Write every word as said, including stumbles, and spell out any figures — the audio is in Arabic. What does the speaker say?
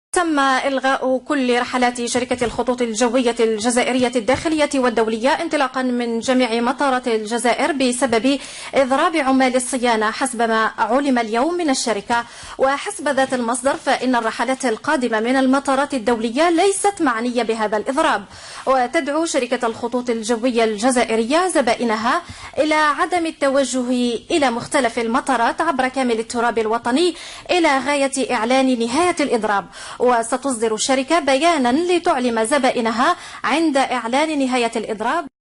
تم إلغاء كل رحلات شركة الخطوط الجوية الجزائرية الداخلية والدولية انطلاقا من جميع مطارات الجزائر بسبب إضراب عمال الصيانة حسب ما علم اليوم من الشركة. وحسب ذات المصدر فإن الرحلات القادمة من المطارات الدولية ليست معنية بهذا الإضراب، وتدعو شركة الخطوط الجوية الجزائرية زبائنها إلى عدم التوجه إلى مختلف المطارات عبر كامل التراب الوطني إلى غاية إعلان نهاية الإضراب. وستصدر الشركة بيانا لتعلم زبائنها عند إعلان نهاية الإضراب.